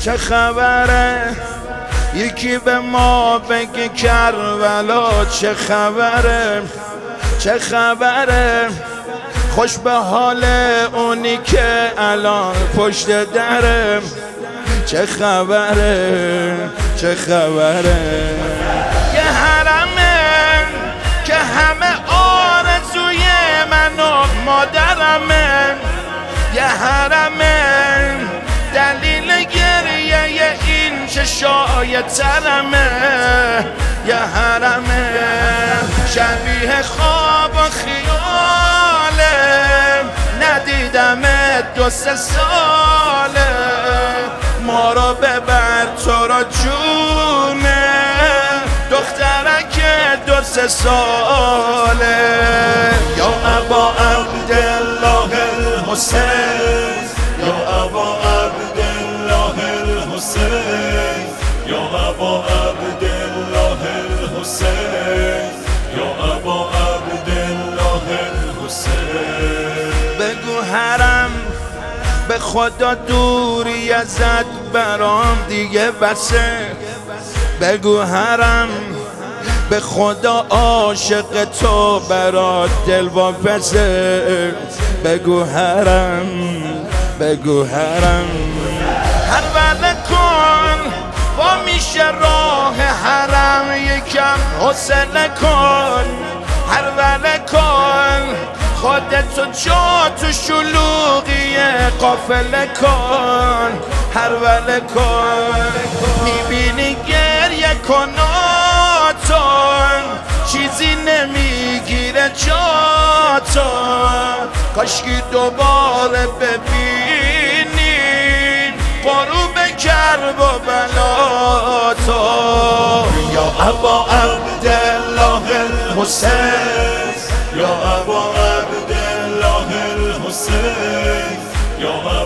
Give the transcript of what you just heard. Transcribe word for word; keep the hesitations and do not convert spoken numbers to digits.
چه خبره؟ یکی به ما بگه کربلا چه خبره؟ چه خبره؟ خوش به حال اونی که الان پشت دره چه خبره؟ چه خبره؟ یه حرمه که همه آرزوی من و مادرمه، یه حرمه دلیل گریه این چشای ترمه، یه حرمه شبیه خواب و خیاله، ندیدمت دو سه ساله، ما رو ببر تو را جونه دخترک دو سه ساله. یا ابا عبدالله الحسین، یا ابا عبدالله الحسین، یا ابا عبدالله الحسین، یا ابا عبدالله الحسین. بگو حرم به خدا دوری ازت برام دیگه بسه، بگو حرم به خدا عاشق تو برات دل واپسه، بگو حرم بگو حرم. هر وله کن با میشه راه حرم یکم حوصله کن، هر وله کن خودتو جا تو شلوغی قافله کن، هر وله کن میبینی گریه کناتون چیزی نمیگیره جاتون، کاشکی دوباره ببینین برو به کرب و بلاتون. یا ابا عبدالله الحسین، یا ابا عبدالله الحسین، یا